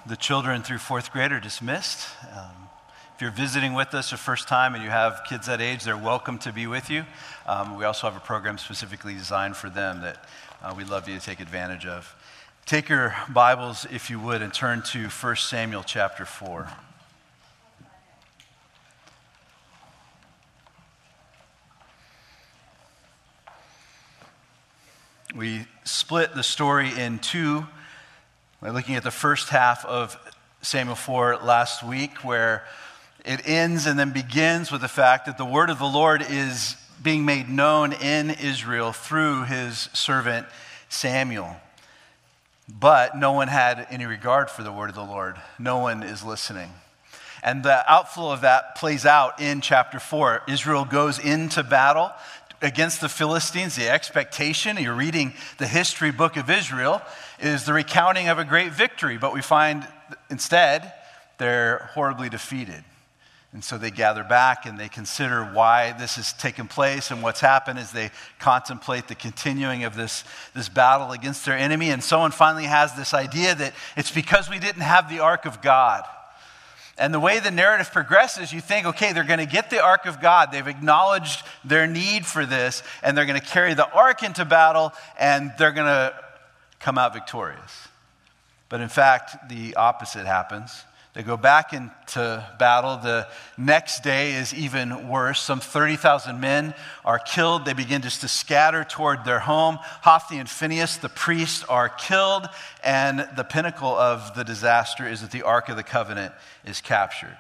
The children through fourth grade are dismissed. If you're visiting with us the first time and you have kids that age, they're welcome to be with you. We also have a program specifically designed for them that we'd love you to take advantage of. Take your Bibles, if you would, and turn to 1 Samuel chapter 4. We split the story in two. We're looking at the first half of Samuel 4 last week, where it ends and then begins with the fact that the word of the Lord is being made known in Israel through his servant Samuel. But no one had any regard for the word of the Lord. No one is listening. And the outflow of that plays out in chapter 4. Israel goes into battle against the Philistines. The expectation, you're reading the history book of Israel, is the recounting of a great victory. But we find instead they're horribly defeated. And so they gather back and they consider why this has taken place and what's happened as they contemplate the continuing of this battle against their enemy. And someone finally has this idea that it's because we didn't have the Ark of God. And the way the narrative progresses, you think, okay, they're going to get the Ark of God. They've acknowledged their need for this, and they're going to carry the Ark into battle, and they're going to come out victorious. But in fact, the opposite happens. They go back into battle. The next day is even worse. Some 30,000 men are killed. They begin just to scatter toward their home. Hophni and Phinehas, the priests, are killed. And the pinnacle of the disaster is that the Ark of the Covenant is captured.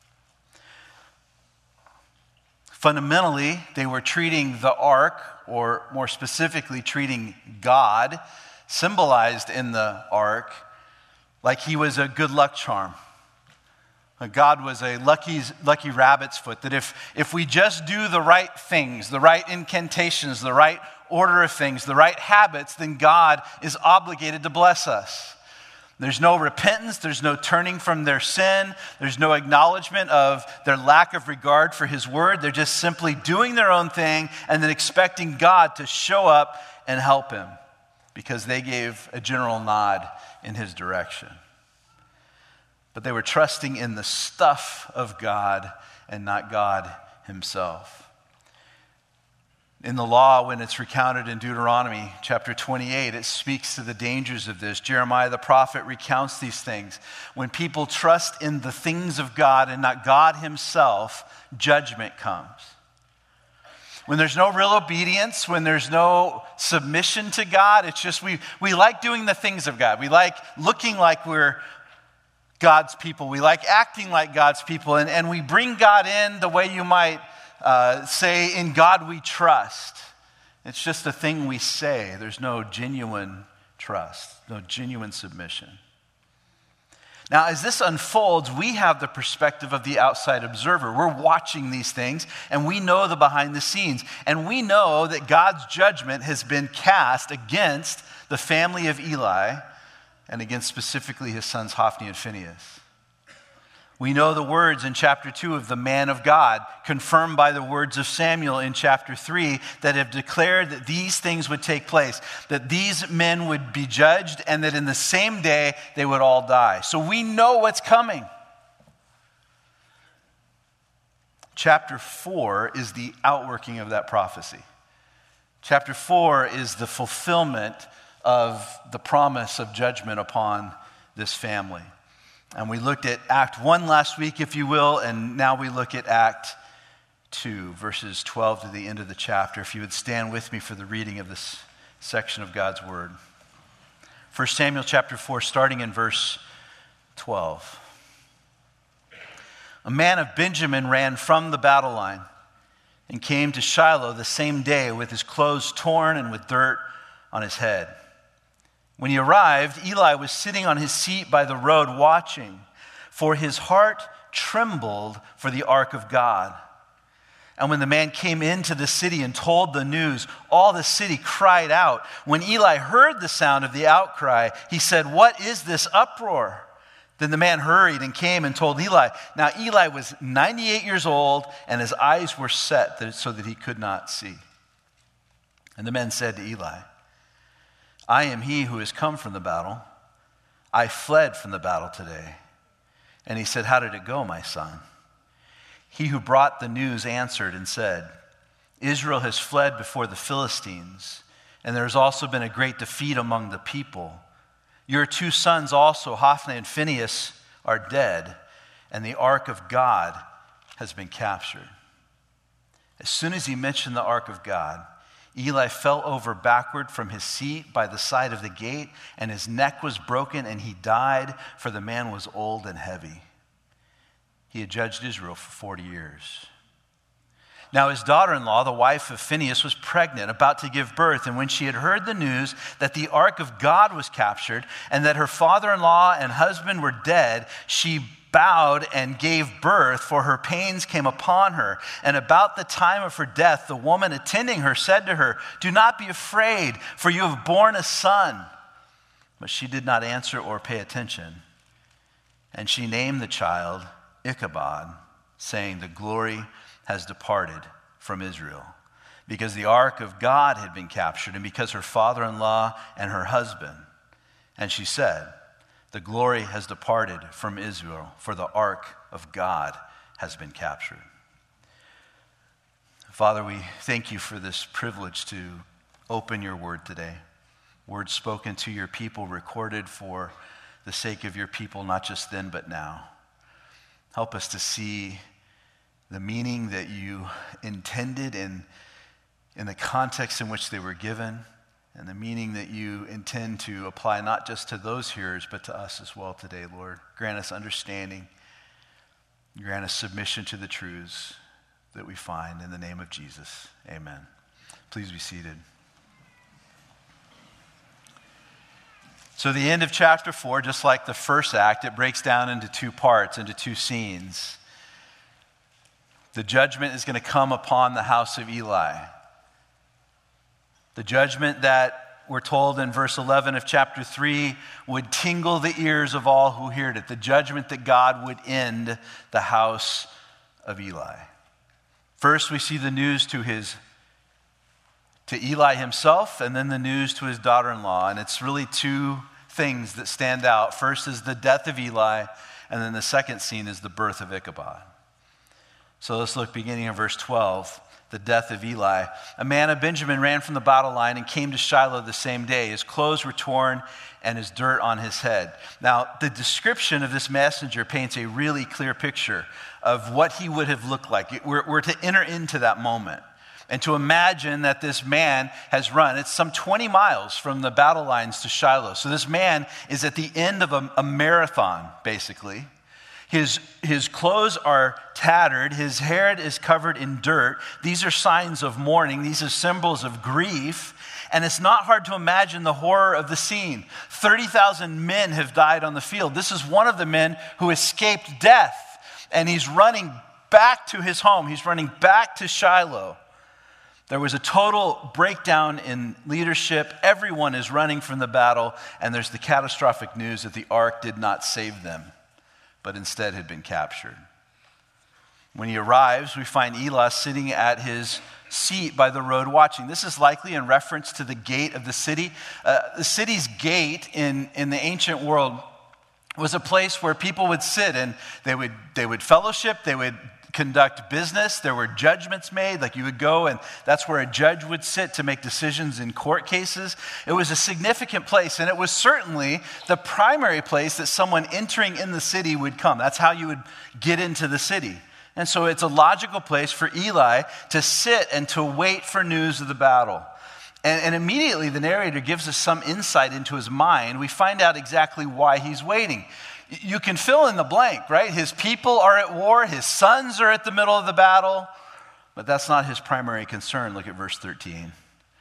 Fundamentally, they were treating the Ark, or more specifically, treating God, symbolized in the Ark, like he was a good luck charm. God was a lucky rabbit's foot, that if we just do the right things, the right incantations, the right order of things, the right habits, then God is obligated to bless us. There's no repentance, there's no turning from their sin, there's no acknowledgement of their lack of regard for his word. They're just simply doing their own thing and then expecting God to show up and help him because they gave a general nod in his direction. But they were trusting in the stuff of God and not God himself. In the law, when it's recounted in Deuteronomy chapter 28, it speaks to the dangers of this. Jeremiah the prophet recounts these things. When people trust in the things of God and not God himself, judgment comes. When there's no real obedience, when there's no submission to God, it's just we like doing the things of God. We like looking like we're God's people. We like acting like God's people. And we bring God in the way you might say, in God we trust. It's just a thing we say. There's no genuine trust, no genuine submission. Now, as this unfolds, we have the perspective of the outside observer. We're watching these things, and we know the behind the scenes. And we know that God's judgment has been cast against the family of Eli and against specifically his sons Hophni and Phinehas. We know the words in chapter 2 of the man of God, confirmed by the words of Samuel in chapter 3, that have declared that these things would take place, that these men would be judged, and that in the same day they would all die. So we know what's coming. Chapter 4 is the outworking of that prophecy. Chapter 4 is the fulfillment of the promise of judgment upon this family. And we looked at Act 1 last week, if you will, and now we look at Act 2, verses 12 to the end of the chapter. If you would stand with me for the reading of this section of God's Word. 1 Samuel chapter 4, starting in verse 12. A man of Benjamin ran from the battle line and came to Shiloh the same day with his clothes torn and with dirt on his head. When he arrived, Eli was sitting on his seat by the road watching, for his heart trembled for the ark of God. And when the man came into the city and told the news, all the city cried out. When Eli heard the sound of the outcry, he said, "What is this uproar?" Then the man hurried and came and told Eli. Now Eli was 98 years old, and his eyes were set so that he could not see. And the men said to Eli, "I am he who has come from the battle. I fled from the battle today. And he said, how did it go, my son? He who brought the news answered and said, Israel has fled before the Philistines, and there has also been a great defeat among the people. Your 2 sons also, Hophni and Phinehas, are dead, and the ark of God has been captured. As soon as he mentioned the ark of God, Eli fell over backward from his seat by the side of the gate, and his neck was broken, and he died, for the man was old and heavy. He had judged Israel for 40 years. Now his daughter-in-law, the wife of Phinehas, was pregnant, about to give birth, and when she had heard the news that the ark of God was captured, and that her father-in-law and husband were dead, she bowed and gave birth, for her pains came upon her. And about the time of her death, the woman attending her said to her, do not be afraid, for you have borne a son. But she did not answer or pay attention. And she named the child Ichabod, saying, the glory has departed from Israel, because the ark of God had been captured, and because her father-in-law and her husband. And she said, the glory has departed from Israel, for the ark of God has been captured. Father, we thank you for this privilege to open your word today. Words spoken to your people, recorded for the sake of your people, not just then, but now. Help us to see the meaning that you intended in the context in which they were given, and the meaning that you intend to apply not just to those hearers, but to us as well today, Lord. Grant us understanding. Grant us submission to the truths that we find in the name of Jesus. Amen. Please be seated. So the end of chapter 4, just like the first act, it breaks down into 2 parts, into 2 scenes. The judgment is going to come upon the house of Eli. The judgment that we're told in verse 11 of chapter 3 would tingle the ears of all who heard it. The judgment that God would end the house of Eli. First, we see the news to Eli himself, and then the news to his daughter-in-law. And it's really 2 things that stand out. First is the death of Eli, and then the second scene is the birth of Ichabod. So let's look beginning in verse 12. The death of Eli. A man of Benjamin ran from the battle line and came to Shiloh the same day. His clothes were torn and his dirt on his head. Now, the description of this messenger paints a really clear picture of what he would have looked like. We're to enter into that moment and to imagine that this man has run. It's some 20 miles from the battle lines to Shiloh. So this man is at the end of a marathon, basically. His clothes are tattered. His hair is covered in dirt. These are signs of mourning. These are symbols of grief. And it's not hard to imagine the horror of the scene. 30,000 men have died on the field. This is one of the men who escaped death. And he's running back to his home. He's running back to Shiloh. There was a total breakdown in leadership. Everyone is running from the battle. And there's the catastrophic news that the ark did not save them, but instead had been captured. When he arrives, we find Eli sitting at his seat by the road watching. This is likely in reference to the gate of the city. The city's gate in the ancient world was a place where people would sit and they would fellowship, they would conduct business. There were judgments made, like you would go and that's where a judge would sit to make decisions in court cases. It was a significant place, and it was certainly the primary place that someone entering in the city would come. That's how you would get into the city. And so it's a logical place for Eli to sit and to wait for news of the battle. And immediately the narrator gives us some insight into his mind. We find out exactly why he's waiting. You can fill in the blank, right? His people are at war. His sons are at the middle of the battle. But that's not his primary concern. Look at verse 13.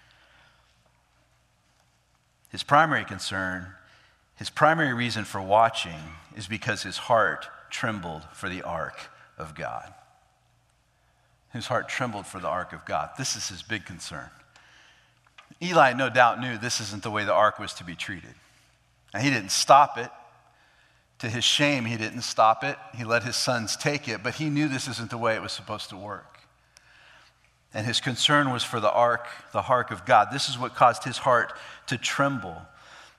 His primary concern, his primary reason for watching is because his heart trembled for the ark of God. His heart trembled for the ark of God. This is his big concern. Eli no doubt knew this isn't the way the ark was to be treated. And he didn't stop it. To his shame, he didn't stop it. He let his sons take it, but he knew this isn't the way it was supposed to work. And his concern was for the ark of God. This is what caused his heart to tremble.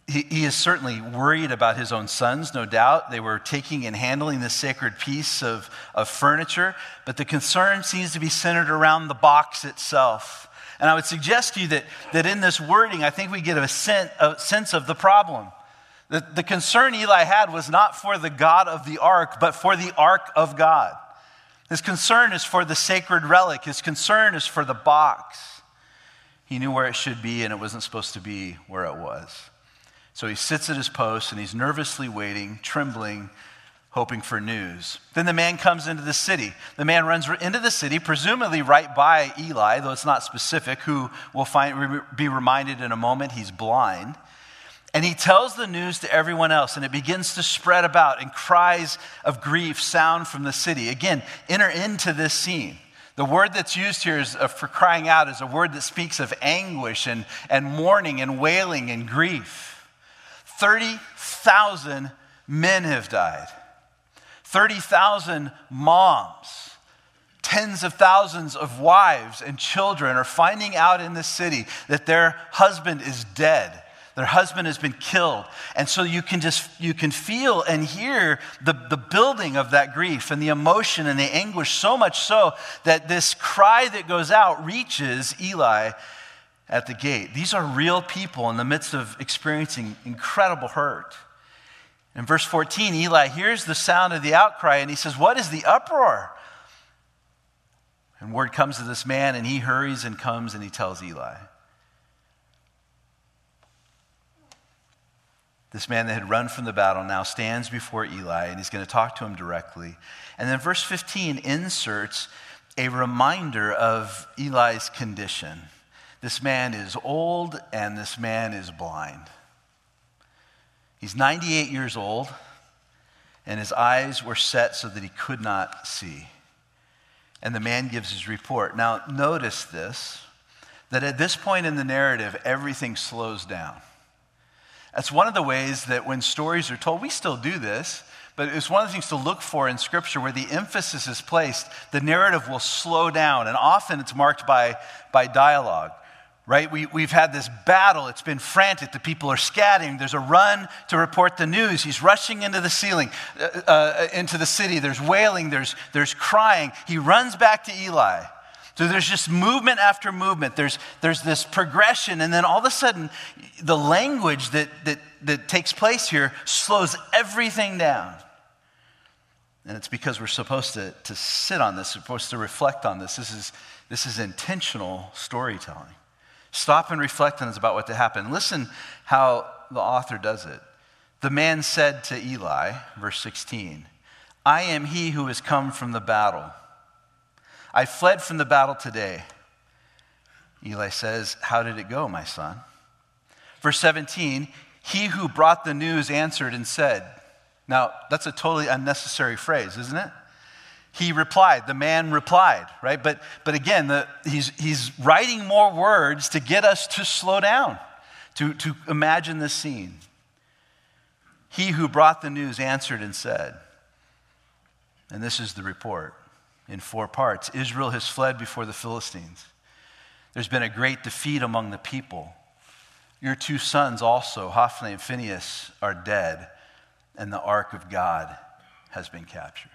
He is certainly worried about his own sons, no doubt. They were taking and handling this sacred piece of furniture, but the concern seems to be centered around the box itself. And I would suggest to you that in this wording, I think we get a sense of the problem. The concern Eli had was not for the God of the ark, but for the ark of God. His concern is for the sacred relic. His concern is for the box. He knew where it should be, and it wasn't supposed to be where it was. So he sits at his post, and he's nervously waiting, trembling, hoping for news. Then the man comes into the city. The man runs into the city, presumably right by Eli, though it's not specific, who we'll be reminded in a moment he's blind. And he tells the news to everyone else, and it begins to spread about, and cries of grief sound from the city. Again, enter into this scene. The word that's used here for crying out is a word that speaks of anguish and mourning and wailing and grief. 30,000 men have died. 30,000 moms. Tens of thousands of wives and children are finding out in this city that their husband is dead. Their husband has been killed. And so you can feel and hear the building of that grief and the emotion and the anguish, so much so that this cry that goes out reaches Eli at the gate. These are real people in the midst of experiencing incredible hurt. In verse 14, Eli hears the sound of the outcry and he says, "What is the uproar?" And word comes to this man, and he hurries and comes and he tells Eli. This man that had run from the battle now stands before Eli, and he's going to talk to him directly. And then verse 15 inserts a reminder of Eli's condition. This man is old, and this man is blind. He's 98 years old, and his eyes were set so that he could not see. And the man gives his report. Now, notice this, that at this point in the narrative, everything slows down. That's one of the ways that when stories are told, we still do this, but it's one of the things to look for in Scripture where the emphasis is placed, the narrative will slow down, and often it's marked by dialogue, right? We've had this battle, it's been frantic, the people are scattering, there's a run to report the news, he's rushing into the city, there's wailing, there's crying, he runs back to Eli. So there's just movement after movement. There's this progression, and then all of a sudden, the language that takes place here slows everything down. And it's because we're supposed to sit on this, we're supposed to reflect on this. This is intentional storytelling. Stop and reflect on this about what happened. Listen how the author does it. The man said to Eli, verse 16, "I am he who has come from the battle. I fled from the battle today." Eli says, "How did it go, my son?" Verse 17, "He who brought the news answered and said." Now, that's a totally unnecessary phrase, isn't it? He replied, the man replied, right? But again, he's writing more words to get us to slow down, to imagine this scene. He who brought the news answered and said, and this is the report. In 4 parts. Israel has fled before the Philistines. There's been a great defeat among the people. Your 2 sons also, Hophni and Phinehas, are dead, and the ark of God has been captured.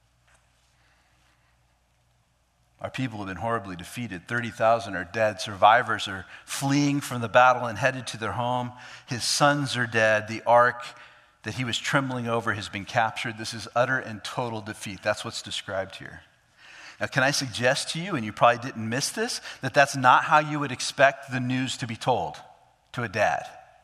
Our people have been horribly defeated. 30,000 are dead. Survivors are fleeing from the battle and headed to their home. His sons are dead. The ark that he was trembling over has been captured. This is utter and total defeat. That's what's described here. Now, can I suggest to you, and you probably didn't miss this, that that's not how you would expect the news to be told to a dad.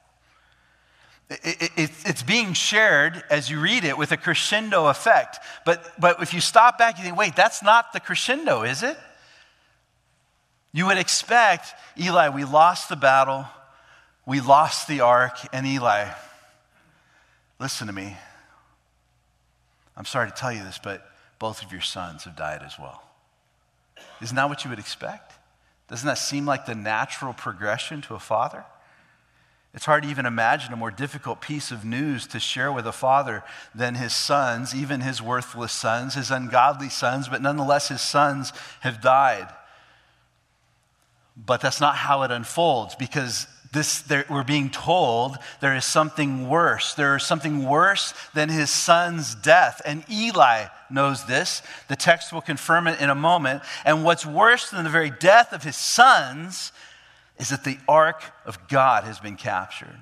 It's being shared as you read it with a crescendo effect. But if you stop back, you think, wait, that's not the crescendo, is it? You would expect, Eli, we lost the battle, we lost the ark, and Eli, listen to me. I'm sorry to tell you this, but both of your sons have died as well. Isn't that what you would expect? Doesn't that seem like the natural progression to a father? It's hard to even imagine a more difficult piece of news to share with a father than his sons, even his worthless sons, his ungodly sons, but nonetheless his sons have died. But that's not how it unfolds, because we're being told there is something worse. There is something worse than his son's death. And Eli knows this. The text will confirm it in a moment. And what's worse than the very death of his sons is that the ark of God has been captured.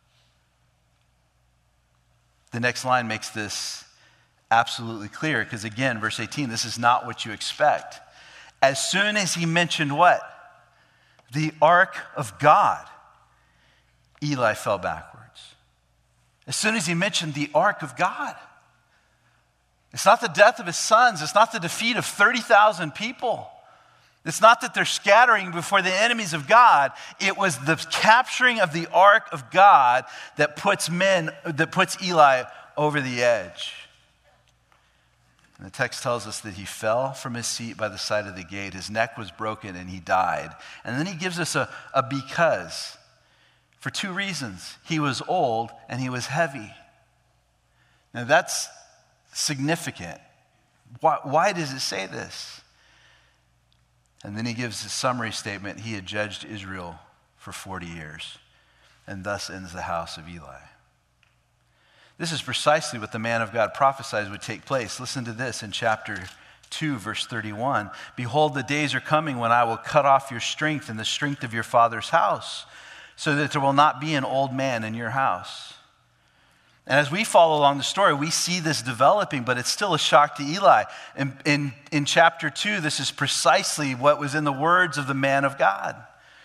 The next line makes this absolutely clear because, again, verse 18, this is not what you expect. As soon as he mentioned what? The ark of God, Eli fell backwards. As soon as he mentioned the ark of God. It's not the death of his sons. It's not the defeat of 30,000 people. It's not that they're scattering before the enemies of God. It was the capturing of the ark of God that puts Eli over the edge. And the text tells us that he fell from his seat by the side of the gate. His neck was broken and he died. And then he gives us a because. For two reasons. He was old and he was heavy. Now that's significant. Why does it say this? And then he gives a summary statement. He had judged Israel for 40 years. And thus ends the house of Eli. This is precisely what the man of God prophesied would take place. Listen to this in chapter 2, verse 31. Behold, the days are coming when I will cut off your strength and the strength of your father's house, so that there will not be an old man in your house. And as we follow along the story, we see this developing, but it's still a shock to Eli. In chapter 2, this is precisely what was in the words of the man of God.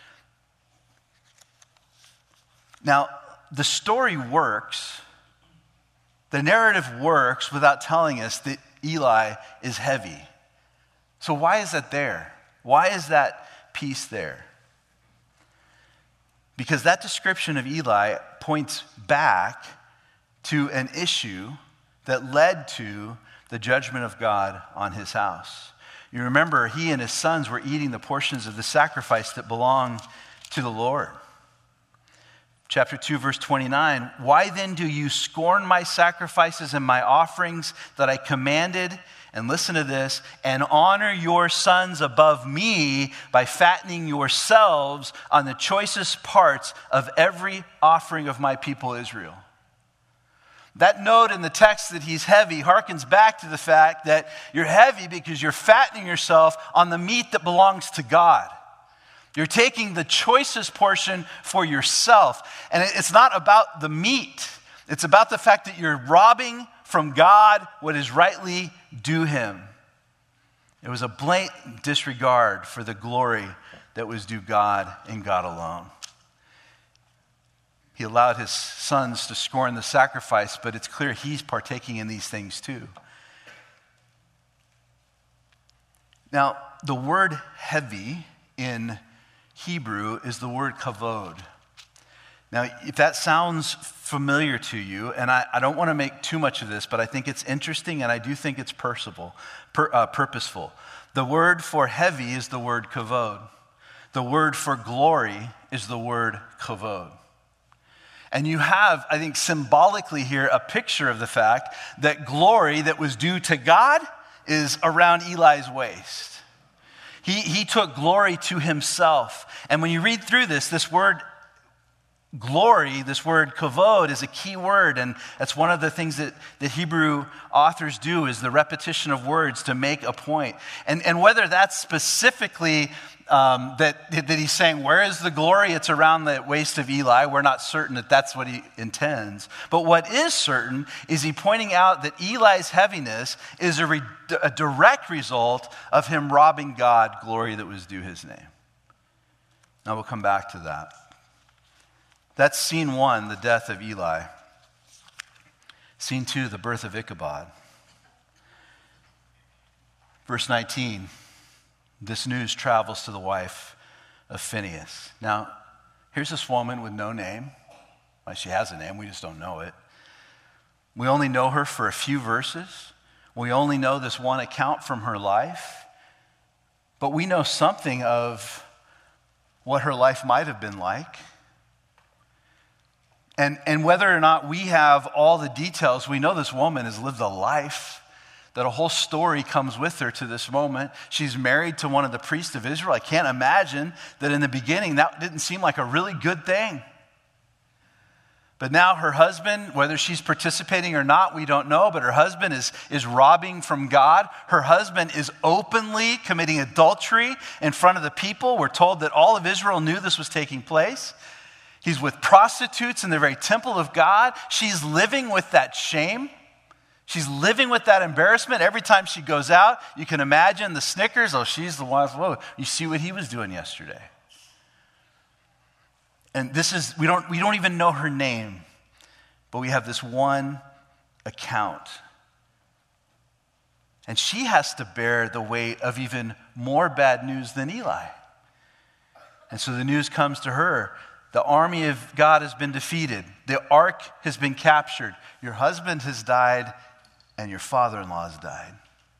Now, the story works, the narrative works without telling us that Eli is heavy. So why is that there? Why is that piece there? Because that description of Eli points back to an issue that led to the judgment of God on his house. You remember, he and his sons were eating the portions of the sacrifice that belonged to the Lord. Chapter 2, verse 29, why then do you scorn my sacrifices and my offerings that I commanded? And listen to this, and honor your sons above me by fattening yourselves on the choicest parts of every offering of my people Israel. That note in the text that he's heavy harkens back to the fact that you're heavy because you're fattening yourself on the meat that belongs to God. You're taking the choicest portion for yourself. And it's not about the meat. It's about the fact that you're robbing from God what is rightly due him. It was a blatant disregard for the glory that was due God and God alone. He allowed his sons to scorn the sacrifice, but it's clear he's partaking in these things too. Now, the word heavy in Hebrew is the word kavod. Now, if that sounds familiar to you, and I don't want to make too much of this, but I think it's interesting and I do think it's purposeful. The word for heavy is the word kavod. The word for glory is the word kavod. And you have, I think, symbolically here a picture of the fact that glory that was due to God is around Eli's waist. He took glory to himself. And when you read through this word glory, this word kavod is a key word. And that's one of the things that the Hebrew authors do is the repetition of words to make a point. And whether that's specifically that he's saying, where is the glory? It's around the waist of Eli. We're not certain that that's what he intends. But what is certain is he pointing out that Eli's heaviness is a direct result of him robbing God glory that was due his name. Now we'll come back to that. That's scene 1, the death of Eli. Scene 2, the birth of Ichabod. Verse 19. This news travels to the wife of Phinehas. Now, here's this woman with no name. Well, she has a name, we just don't know it. We only know her for a few verses. We only know this one account from her life. But we know something of what her life might have been like. And whether or not we have all the details, we know this woman has lived a life that a whole story comes with her to this moment. She's married to one of the priests of Israel. I can't imagine that in the beginning that didn't seem like a really good thing. But now her husband, whether she's participating or not, we don't know, but her husband is robbing from God. Her husband is openly committing adultery in front of the people. We're told that all of Israel knew this was taking place. He's with prostitutes in the very temple of God. She's living with that shame. She's living with that embarrassment. Every time she goes out, you can imagine the snickers. Oh, she's the wife. Whoa, you see what he was doing yesterday. And this is, we don't even know her name, but we have this one account. And she has to bear the weight of even more bad news than Eli. And so the news comes to her. The army of God has been defeated. The ark has been captured. Your husband has died, and your father-in-law has died.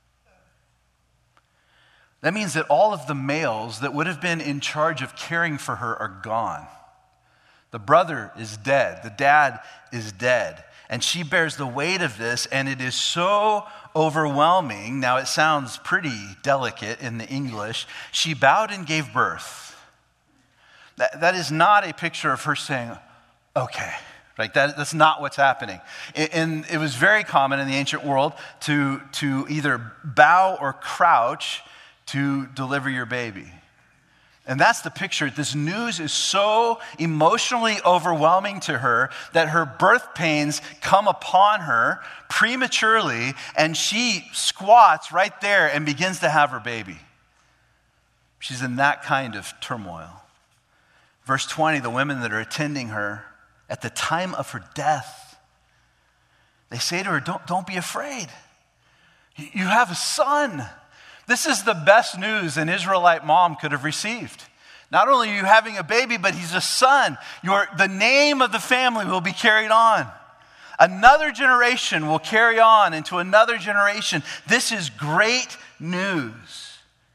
That means that all of the males that would have been in charge of caring for her are gone. The brother is dead. The dad is dead. And she bears the weight of this, and it is so overwhelming. Now, it sounds pretty delicate in the English. She bowed and gave birth. That is not a picture of her saying, okay. Right? That's not what's happening. And it was very common in the ancient world to either bow or crouch to deliver your baby. And that's the picture. This news is so emotionally overwhelming to her that her birth pains come upon her prematurely, and she squats right there and begins to have her baby. She's in that kind of turmoil. Verse 20, the women that are attending her at the time of her death, they say to her, don't be afraid. You have a son. This is the best news an Israelite mom could have received. Not only are you having a baby, but he's a son. The name of the family will be carried on. Another generation will carry on into another generation. This is great news.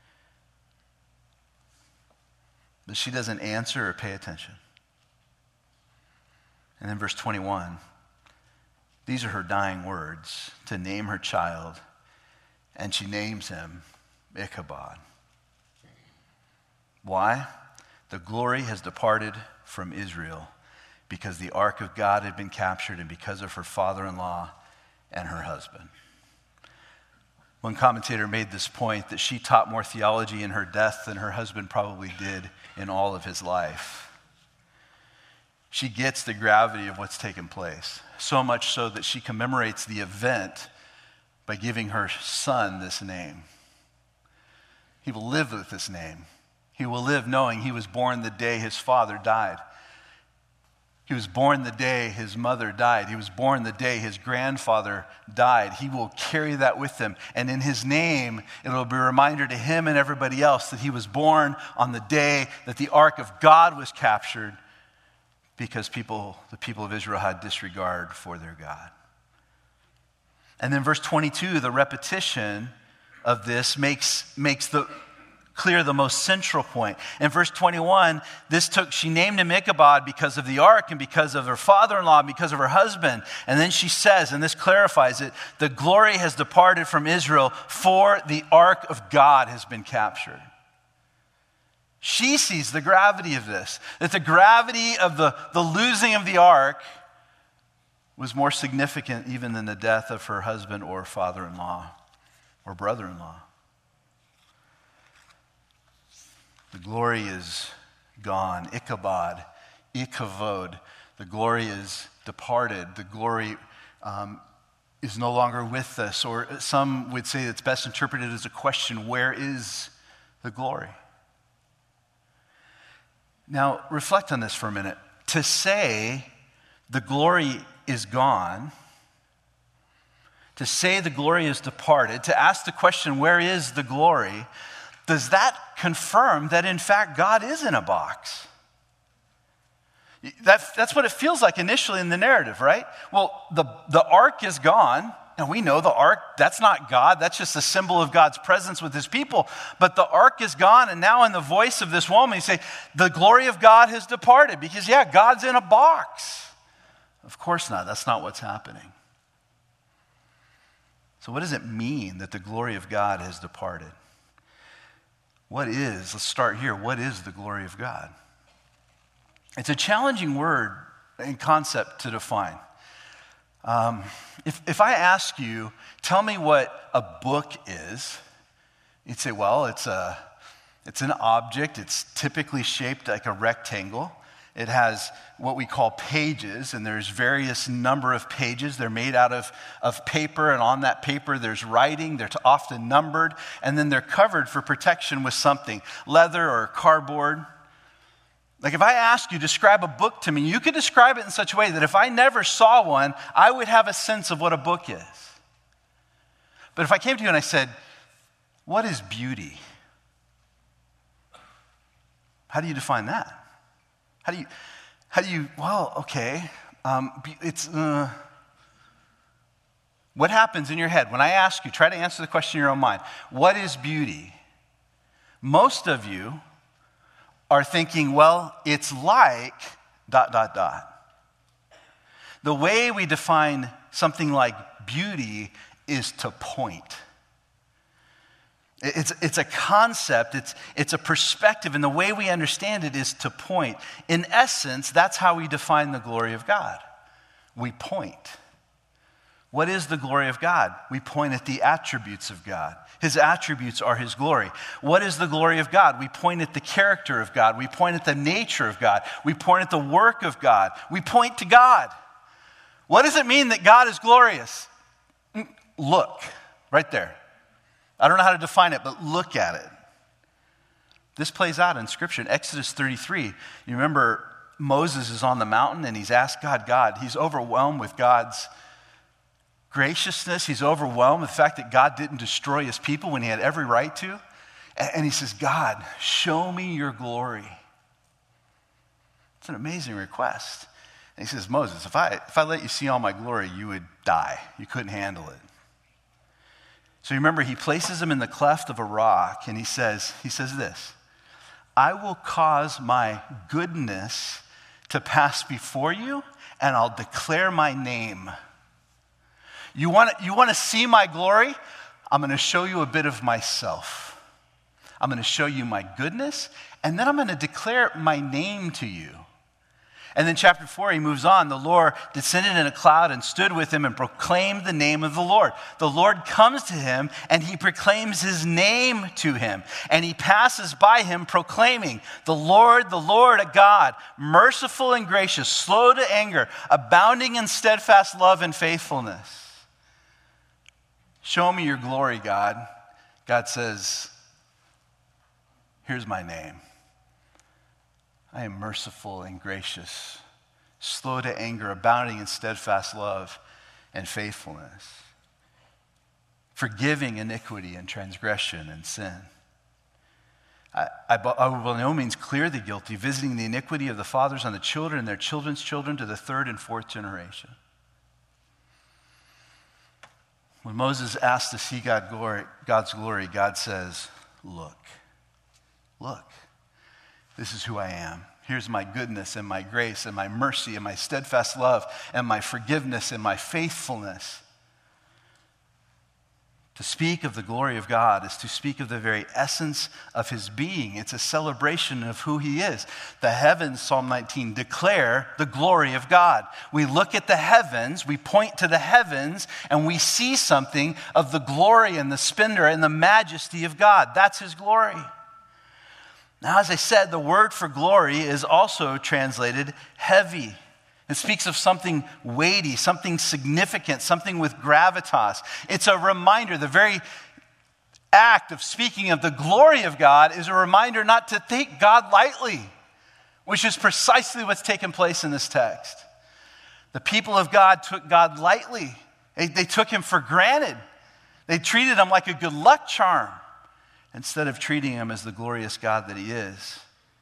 But she doesn't answer or pay attention. And then verse 21, these are her dying words to name her child, and she names him Ichabod. Why? The glory has departed from Israel because the ark of God had been captured and because of her father-in-law and her husband. One commentator made this point that she taught more theology in her death than her husband probably did in all of his life. She gets the gravity of what's taken place, so much so that she commemorates the event by giving her son this name. He will live with this name. He will live knowing he was born the day his father died. He was born the day his mother died. He was born the day his grandfather died. He will carry that with him. And in his name, it will be a reminder to him and everybody else that he was born on the day that the ark of God was captured because the people of Israel had disregard for their God. And then verse 22, the repetition of this makes clear the most central point. In verse 21, she named him Ichabod because of the ark and because of her father-in-law and because of her husband. And then she says, and this clarifies it, the glory has departed from Israel, for the ark of God has been captured. She sees the gravity of this, that the gravity of the losing of the ark was more significant even than the death of her husband or father-in-law or brother-in-law. The glory is gone. Ichabod, Ikavod. The glory is departed. The glory is no longer with us. Or some would say it's best interpreted as a question, where is the glory? Now, reflect on this for a minute. To say the glory is gone, to say the glory is departed, to ask the question, where is the glory? Does that confirm that, in fact, God is in a box? That's what it feels like initially in the narrative, right? Well, the ark is gone. And we know the ark, that's not God. That's just a symbol of God's presence with his people. But the ark is gone, and now in the voice of this woman, you say, the glory of God has departed. Because, God's in a box. Of course not. That's not what's happening. So what does it mean that the glory of God has departed? Let's start here, what is the glory of God? It's a challenging word and concept to define. If I ask you, tell me what a book is, you'd say, well, it's an object. It's typically shaped like a rectangle. It has what we call pages, and there's various number of pages. They're made out of paper, and on that paper there's writing. They're often numbered, and then they're covered for protection with something, leather or cardboard. Like if I ask you to describe a book to me, you could describe it in such a way that if I never saw one, I would have a sense of what a book is. But if I came to you and I said, what is beauty? How do you define that? What happens in your head when I ask you, try to answer the question in your own mind, what is beauty? Most of you are thinking, well, it's like ... The way we define something like beauty is to point. It's a concept, it's a perspective, and the way we understand it is to point. In essence, that's how we define the glory of God. We point. What is the glory of God? We point at the attributes of God. His attributes are his glory. What is the glory of God? We point at the character of God. We point at the nature of God. We point at the work of God. We point to God. What does it mean that God is glorious? Look, right there. I don't know how to define it, but look at it. This plays out in Scripture. In Exodus 33, you remember Moses is on the mountain and he's asked God, he's overwhelmed with God's graciousness. He's overwhelmed with the fact that God didn't destroy his people when he had every right to. And he says, God, show me your glory. It's an amazing request. And he says, Moses, if I let you see all my glory, you would die. You couldn't handle it. So you remember, he places him in the cleft of a rock, and he says this, I will cause my goodness to pass before you, and I'll declare my name. You want to see my glory? I'm going to show you a bit of myself. I'm going to show you my goodness, and then I'm going to declare my name to you. And then chapter 4, he moves on. The Lord descended in a cloud and stood with him and proclaimed the name of the Lord. The Lord comes to him and he proclaims his name to him. And he passes by him proclaiming, the Lord, a God, merciful and gracious, slow to anger, abounding in steadfast love and faithfulness. Show me your glory, God. God says, here's my name. I am merciful and gracious, slow to anger, abounding in steadfast love and faithfulness, forgiving iniquity and transgression and sin. I will by no means clear the guilty, visiting the iniquity of the fathers on the children and their children's children to the third and fourth generation. When Moses asked to see God's glory, God says, look. This is who I am. Here's my goodness and my grace and my mercy and my steadfast love and my forgiveness and my faithfulness. To speak of the glory of God is to speak of the very essence of his being. It's a celebration of who he is. The heavens, Psalm 19, declare the glory of God. We look at the heavens, we point to the heavens, and we see something of the glory and the splendor and the majesty of God. That's his glory. Now, as I said, the word for glory is also translated heavy. It speaks of something weighty, something significant, something with gravitas. It's a reminder. The very act of speaking of the glory of God is a reminder not to take God lightly, which is precisely what's taken place in this text. The people of God took God lightly. They took him for granted. They treated him like a good luck charm, instead of treating him as the glorious God that he is.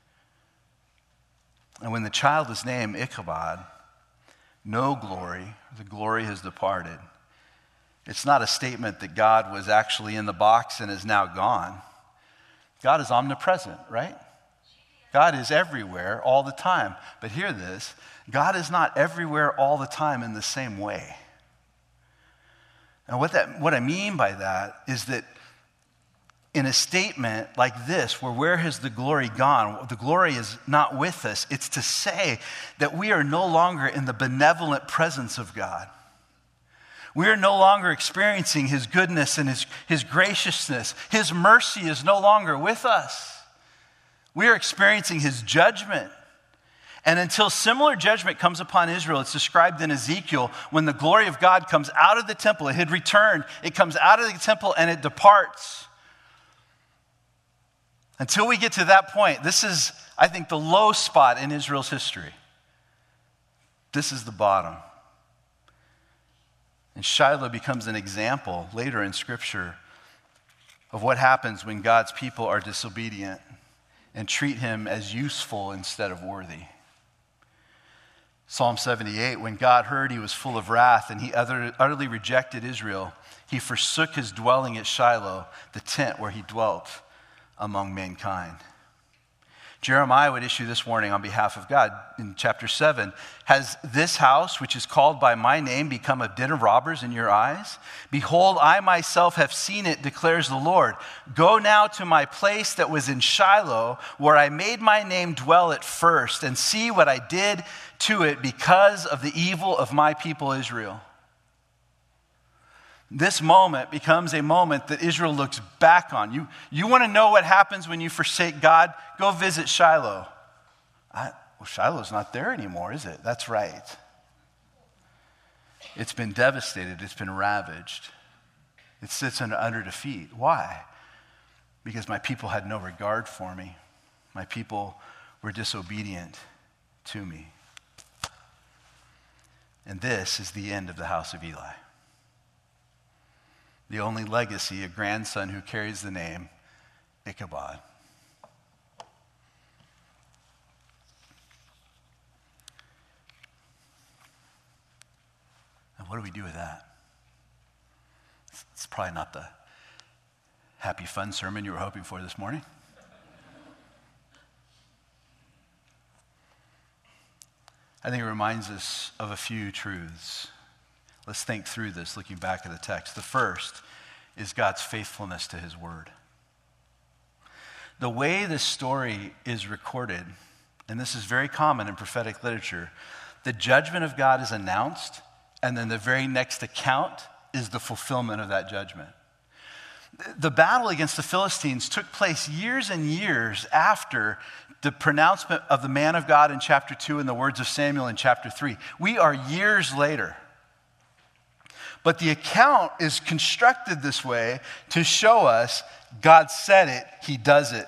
And when the child is named Ichabod, no glory, the glory has departed. It's not a statement that God was actually in the box and is now gone. God is omnipresent, right? God is everywhere all the time. But hear this, God is not everywhere all the time in the same way. And what I mean by that is that in a statement like this, where has the glory gone? The glory is not with us. It's to say that we are no longer in the benevolent presence of God. We are no longer experiencing his goodness and his graciousness. His mercy is no longer with us. We are experiencing his judgment. And until similar judgment comes upon Israel, it's described in Ezekiel, when the glory of God comes out of the temple, it had returned, it comes out of the temple and it departs. Until we get to that point, this is, I think, the low spot in Israel's history. This is the bottom. And Shiloh becomes an example later in Scripture of what happens when God's people are disobedient and treat him as useful instead of worthy. Psalm 78, when God heard, he was full of wrath, and he utterly rejected Israel. He forsook his dwelling at Shiloh, the tent where he dwelt among mankind. Jeremiah would issue this warning on behalf of God in chapter 7. Has this house, which is called by my name, become a den of robbers in your eyes? Behold, I myself have seen it, declares the Lord. Go now to my place that was in Shiloh, where I made my name dwell at first, and see what I did to it because of the evil of my people Israel. This moment becomes a moment that Israel looks back on. You want to know what happens when you forsake God? Go visit Shiloh. Well, Shiloh's not there anymore, is it? That's right. It's been devastated. It's been ravaged. It sits under defeat. Why? Because my people had no regard for me. My people were disobedient to me. And this is the end of the house of Eli. The only legacy, a grandson who carries the name Ichabod. And what do we do with that? It's probably not the happy, fun sermon you were hoping for this morning. I think it reminds us of a few truths. Let's think through this, looking back at the text. The first is God's faithfulness to his word. The way this story is recorded, and this is very common in prophetic literature, the judgment of God is announced, and then the very next account is the fulfillment of that judgment. The battle against the Philistines took place years and years after the pronouncement of the man of God in chapter 2 and the words of Samuel in chapter 3. We are years later. But the account is constructed this way to show us God said it, he does it.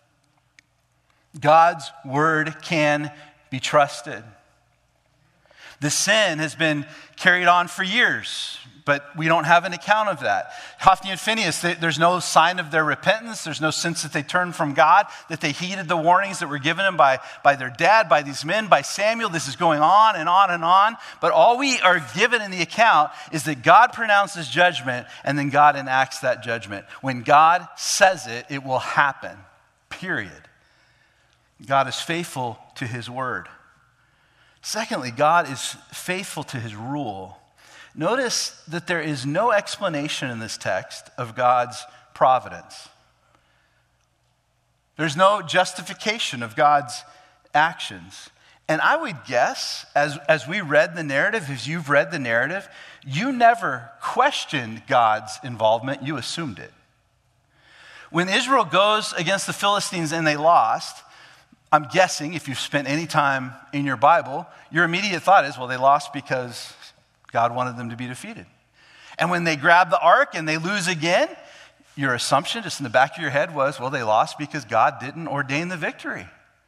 God's word can be trusted. The sin has been carried on for years, but we don't have an account of that. Hophni and Phinehas, there's no sign of their repentance. There's no sense that they turned from God, that they heeded the warnings that were given them by their dad, by these men, by Samuel. This is going on and on and on. But all we are given in the account is that God pronounces judgment, and then God enacts that judgment. When God says it, it will happen, period. God is faithful to his word. Secondly, God is faithful to his rule. Notice that there is no explanation in this text of God's providence. There's no justification of God's actions. And I would guess, as we read the narrative, as you've read the narrative, you never questioned God's involvement, you assumed it. When Israel goes against the Philistines and they lost, I'm guessing if you've spent any time in your Bible, your immediate thought is, well, they lost because God wanted them to be defeated. And when they grab the ark and they lose again, your assumption just in the back of your head was, well, they lost because God didn't ordain the victory.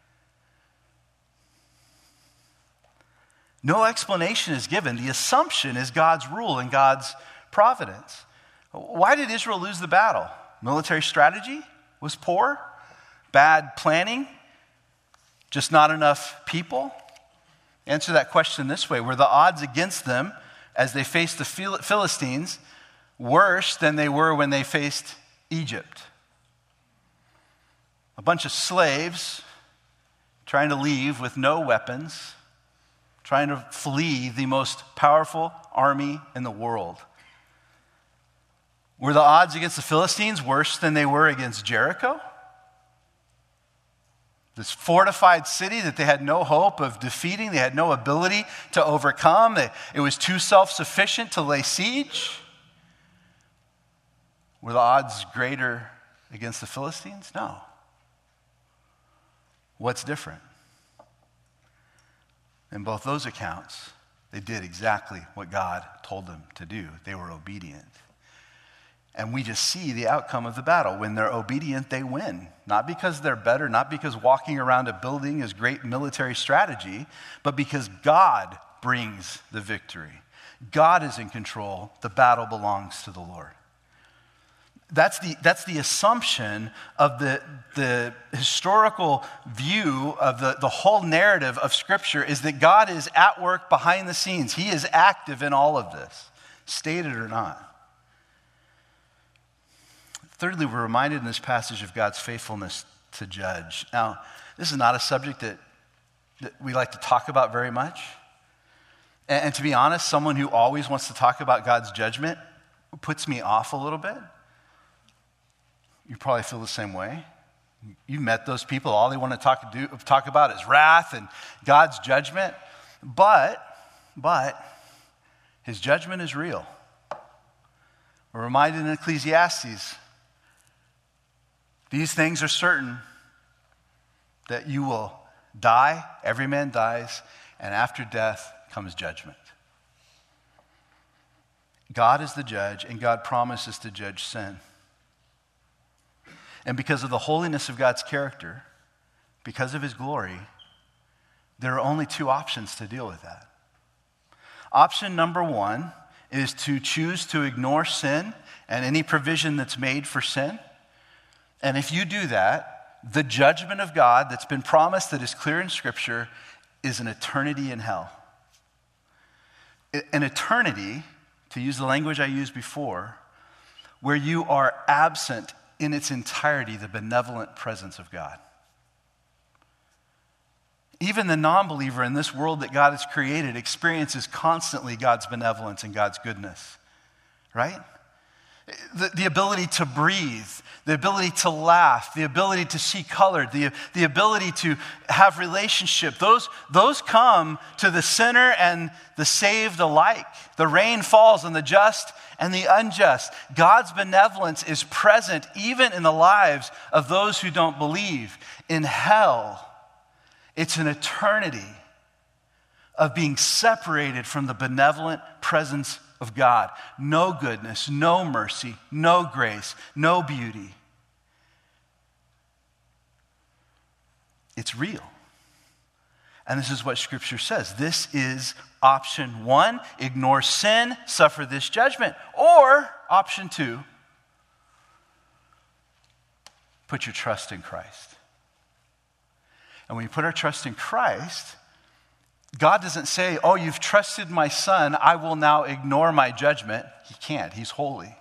No explanation is given. The assumption is God's rule and God's providence. Why did Israel lose the battle? Military strategy was poor? Bad planning? Just not enough people? Answer that question this way. Were the odds against them as they faced the Philistines worse than they were when they faced Egypt? A bunch of slaves trying to leave with no weapons, trying to flee the most powerful army in the world. Were the odds against the Philistines worse than they were against Jericho? This fortified city that they had no hope of defeating, they had no ability to overcome. It was too self-sufficient to lay siege. Were the odds greater against the Philistines? No. What's different? In both those accounts, they did exactly what God told them to do. They were obedient. And we just see the outcome of the battle. When they're obedient, they win. Not because they're better, not because walking around a building is great military strategy, but because God brings the victory. God is in control. The battle belongs to the Lord. That's the assumption of the historical view of the whole narrative of Scripture, is that God is at work behind the scenes. He is active in all of this, stated or not. Thirdly, we're reminded in this passage of God's faithfulness to judge. Now, this is not a subject that we like to talk about very much. And to be honest, someone who always wants to talk about God's judgment puts me off a little bit. You probably feel the same way. You've met those people. All they want to talk about is wrath and God's judgment. But his judgment is real. We're reminded in Ecclesiastes, these things are certain, that you will die, every man dies, and after death comes judgment. God is the judge, and God promises to judge sin. And because of the holiness of God's character, because of his glory, there are only two options to deal with that. Option number one is to choose to ignore sin and any provision that's made for sin. And if you do that, the judgment of God that's been promised, that is clear in Scripture, is an eternity in hell. An eternity, to use the language I used before, where you are absent in its entirety, the benevolent presence of God. Even the non-believer in this world that God has created experiences constantly God's benevolence and God's goodness, right? The ability to breathe, the ability to laugh, the ability to see color, the ability to have relationship, those come to the sinner and the saved alike. The rain falls on the just and the unjust. God's benevolence is present even in the lives of those who don't believe. In hell, it's an eternity of being separated from the benevolent presence of God. No goodness, no mercy, no grace, no beauty. It's real. And this is what Scripture says. This is option one: ignore sin, suffer this judgment. Or option two: put your trust in Christ. And when you put our trust in Christ, God doesn't say, oh, you've trusted my Son, I will now ignore my judgment. He can't. He's holy.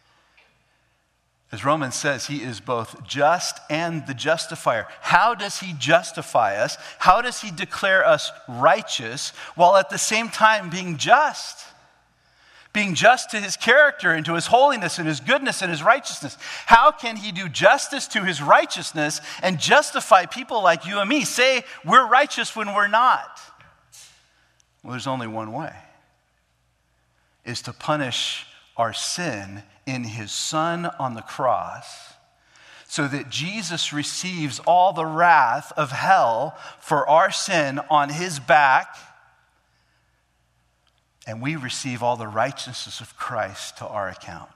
As Romans says, he is both just and the justifier. How does he justify us? How does he declare us righteous while at the same time being just? Being just to his character and to his holiness and his goodness and his righteousness. How can he do justice to his righteousness and justify people like you and me? Say we're righteous when we're not. Well, there's only one way. Is to punish our sin in his Son on the cross, so that Jesus receives all the wrath of hell for our sin on his back, and we receive all the righteousness of Christ to our account.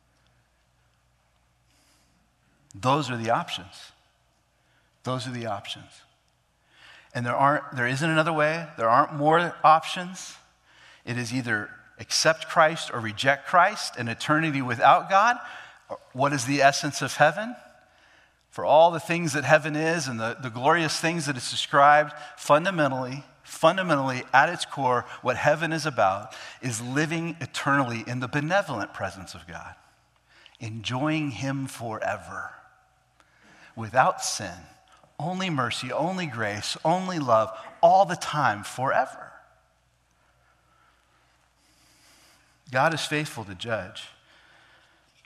Those are the options. Those are the options. And there isn't another way. There aren't more options. It is either accept Christ or reject Christ, an eternity without God. What is the essence of heaven? For all the things that heaven is and the glorious things that it's described, fundamentally, at its core, what heaven is about is living eternally in the benevolent presence of God, enjoying him forever, without sin, only mercy, only grace, only love, all the time, forever. God is faithful to judge.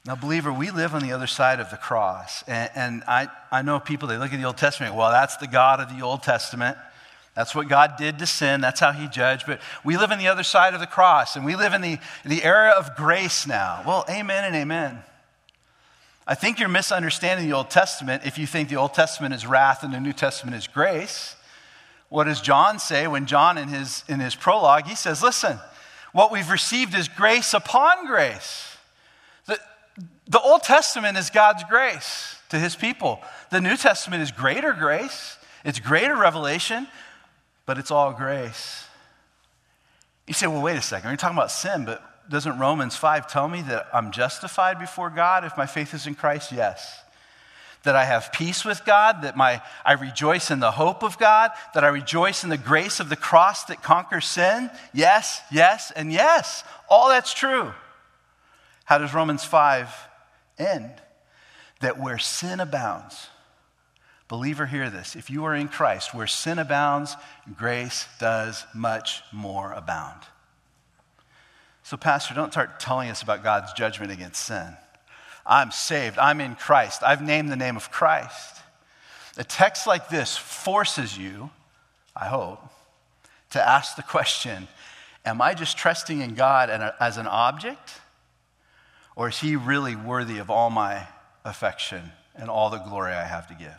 Now, believer, we live on the other side of the cross. And I know people, they look at the Old Testament, well, that's the God of the Old Testament. That's what God did to sin. That's how he judged. But we live on the other side of the cross, and we live in the era of grace now. Well, amen and amen. I think you're misunderstanding the Old Testament if you think the Old Testament is wrath and the New Testament is grace. What does John say when John in his prologue, he says, listen, what we've received is grace upon grace. The Old Testament is God's grace to his people. The New Testament is greater grace. It's greater revelation, but it's all grace. You say, well, wait a second. We're talking about sin, but doesn't Romans 5 tell me that I'm justified before God if my faith is in Christ? Yes. That I have peace with God, that I rejoice in the hope of God, that I rejoice in the grace of the cross that conquers sin? Yes, yes, and yes. All that's true. How does Romans 5 end? That where sin abounds, believer, hear this. If you are in Christ, where sin abounds, grace does much more abound. So, Pastor, don't start telling us about God's judgment against sin. I'm saved. I'm in Christ. I've named the name of Christ. A text like this forces you, I hope, to ask the question, am I just trusting in God as an object? Or is he really worthy of all my affection and all the glory I have to give?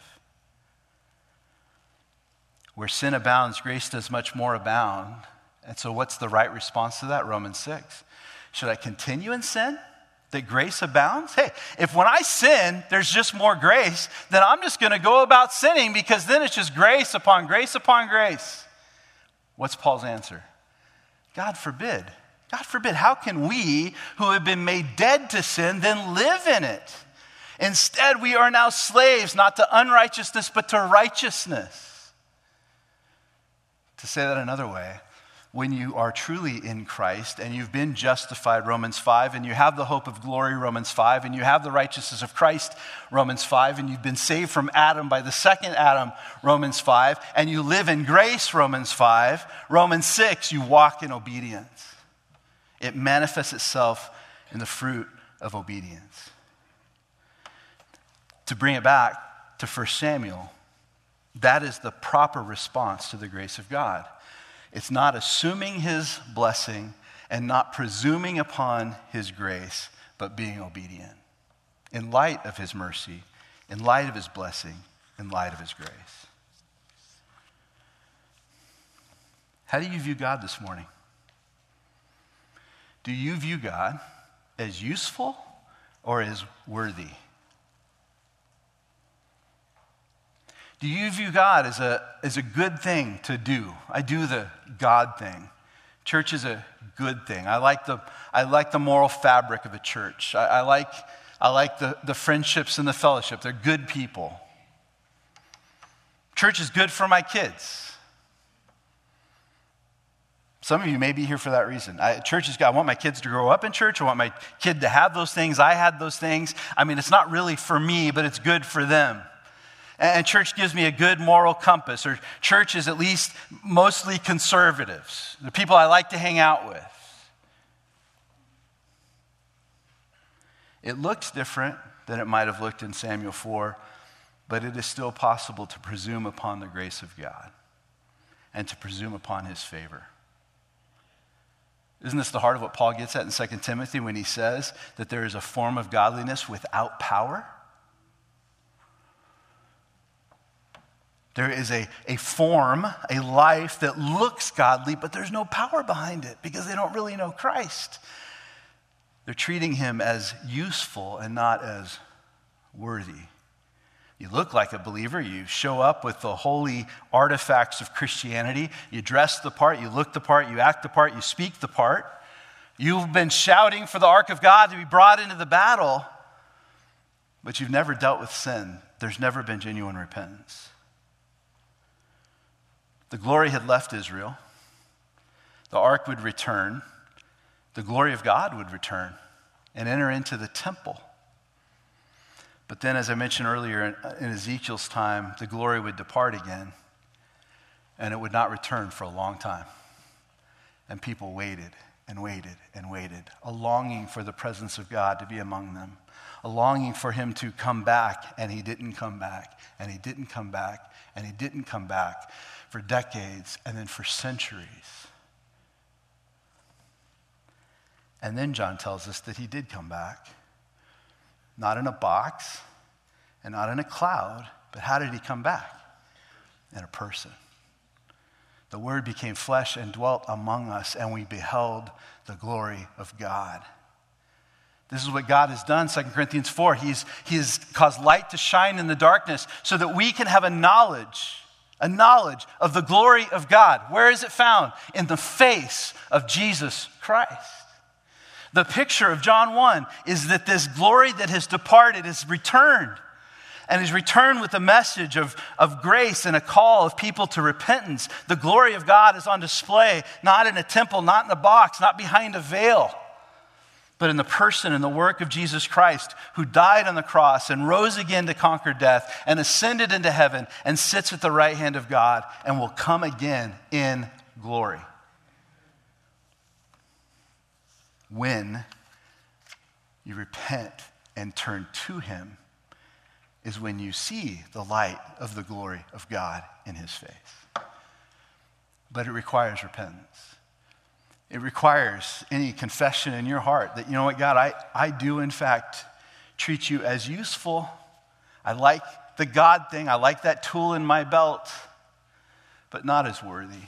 Where sin abounds, grace does much more abound. And so what's the right response to that? Romans 6. Should I continue in sin that grace abounds? Hey, if when I sin, there's just more grace, then I'm just going to go about sinning because then it's just grace upon grace upon grace. What's Paul's answer? God forbid. God forbid. How can we who have been made dead to sin then live in it? Instead, we are now slaves, not to unrighteousness, but to righteousness. To say that another way, when you are truly in Christ and you've been justified, Romans 5, and you have the hope of glory, Romans 5, and you have the righteousness of Christ, Romans 5, and you've been saved from Adam by the second Adam, Romans 5, and you live in grace, Romans 5, Romans 6, you walk in obedience. It manifests itself in the fruit of obedience. To bring it back to 1 Samuel, that is the proper response to the grace of God. It's not assuming his blessing and not presuming upon his grace, but being obedient in light of his mercy, in light of his blessing, in light of his grace. How do you view God this morning? Do you view God as useful or as worthy? Do you view God as a good thing to do? I do the God thing. Church is a good thing. I like the moral fabric of a church. I like the friendships and the fellowship. They're good people. Church is good for my kids. Some of you may be here for that reason. Church is good. I want my kids to grow up in church. I want my kid to have those things. I had those things. I mean, it's not really for me, but it's good for them. And church gives me a good moral compass, or church is at least mostly conservatives, the people I like to hang out with. It looks different than it might have looked in Samuel 4, but it is still possible to presume upon the grace of God and to presume upon his favor. Isn't this the heart of what Paul gets at in 2 Timothy when he says that there is a form of godliness without power? There is a form, a life that looks godly, but there's no power behind it because they don't really know Christ. They're treating him as useful and not as worthy. You look like a believer. You show up with the holy artifacts of Christianity. You dress the part. You look the part. You act the part. You speak the part. You've been shouting for the ark of God to be brought into the battle, but you've never dealt with sin. There's never been genuine repentance. The glory had left Israel. The ark would return. The glory of God would return and enter into the temple. But then, as I mentioned earlier, in Ezekiel's time, the glory would depart again, and it would not return for a long time. And people waited and waited and waited, a longing for the presence of God to be among them, a longing for him to come back, and he didn't come back, and he didn't come back, and he didn't come back for decades and then for centuries. And then John tells us that he did come back, not in a box and not in a cloud, but how did he come back? In a person. The Word became flesh and dwelt among us, and we beheld the glory of God. This is what God has done, 2 Corinthians 4. He has caused light to shine in the darkness so that we can have a knowledge of the glory of God. Where is it found? In the face of Jesus Christ. The picture of John 1 is that this glory that has departed is returned. And is returned with a message of grace and a call of people to repentance. The glory of God is on display, not in a temple, not in a box, not behind a veil, but in the person and the work of Jesus Christ, who died on the cross and rose again to conquer death and ascended into heaven and sits at the right hand of God and will come again in glory. When you repent and turn to him, is when you see the light of the glory of God in his face. But it requires repentance. It requires any confession in your heart that, you know what, God, I do in fact treat you as useful. I like the God thing. I like that tool in my belt, but not as worthy.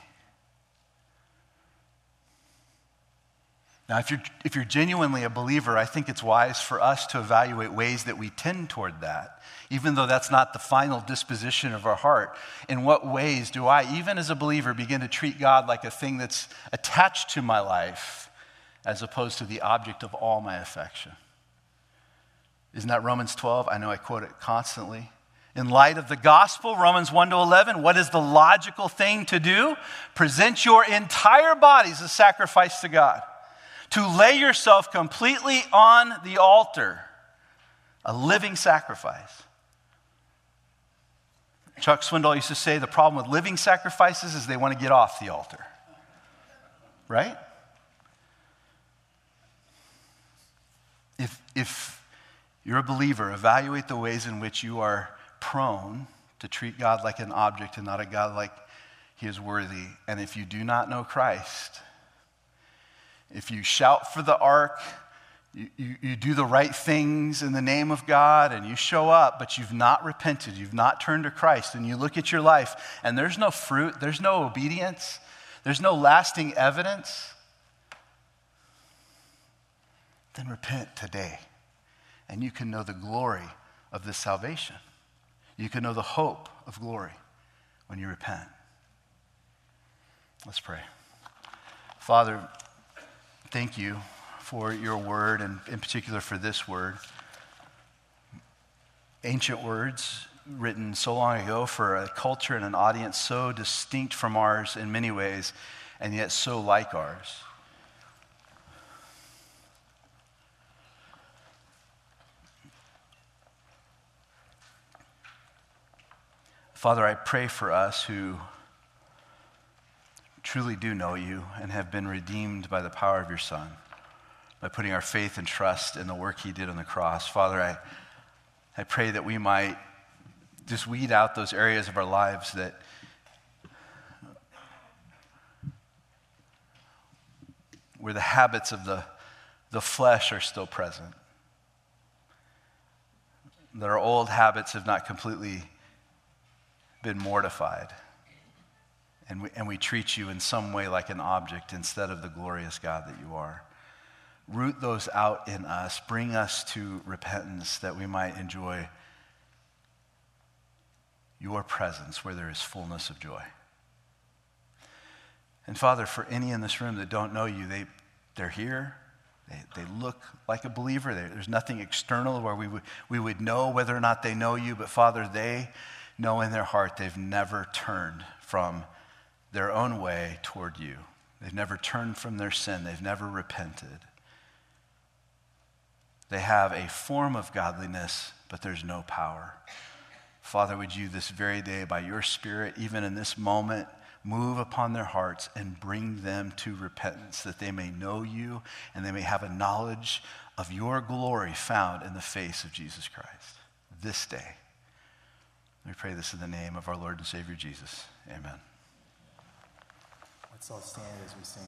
Now, if you're genuinely a believer, I think it's wise for us to evaluate ways that we tend toward that, even though that's not the final disposition of our heart. In what ways do I, even as a believer, begin to treat God like a thing that's attached to my life as opposed to the object of all my affection? Isn't that Romans 12? I know I quote it constantly. In light of the gospel, Romans 1-11, what is the logical thing to do? Present your entire bodies as sacrifice to God. To lay yourself completely on the altar, a living sacrifice. Chuck Swindoll used to say the problem with living sacrifices is they want to get off the altar. Right? If you're a believer, evaluate the ways in which you are prone to treat God like an object and not a God like he is worthy. And if you do not know Christ, if you shout for the ark, you do the right things in the name of God, and you show up, but you've not repented, you've not turned to Christ, and you look at your life, and there's no fruit, there's no obedience, there's no lasting evidence, then repent today, and you can know the glory of this salvation. You can know the hope of glory when you repent. Let's pray. Father, thank you for your word, and in particular for this word. Ancient words written so long ago for a culture and an audience so distinct from ours in many ways, and yet so like ours. Father, I pray for us who truly do know you and have been redeemed by the power of your Son, by putting our faith and trust in the work he did on the cross. Father, I pray that we might just weed out those areas of our lives that where the habits of the flesh are still present, that our old habits have not completely been mortified. And we treat you in some way like an object instead of the glorious God that you are. Root those out in us. Bring us to repentance that we might enjoy your presence where there is fullness of joy. And Father, for any in this room that don't know you, they're here. They look like a believer. There's nothing external where we would know whether or not they know you. But Father, they know in their heart they've never turned from their own way toward you. They've never turned from their sin. They've never repented. They have a form of godliness, but there's no power. Father, would you this very day, by your Spirit, even in this moment, move upon their hearts and bring them to repentance, that they may know you and they may have a knowledge of your glory found in the face of Jesus Christ this day. We pray this in the name of our Lord and Savior Jesus. Amen. Let's all stand as we sing.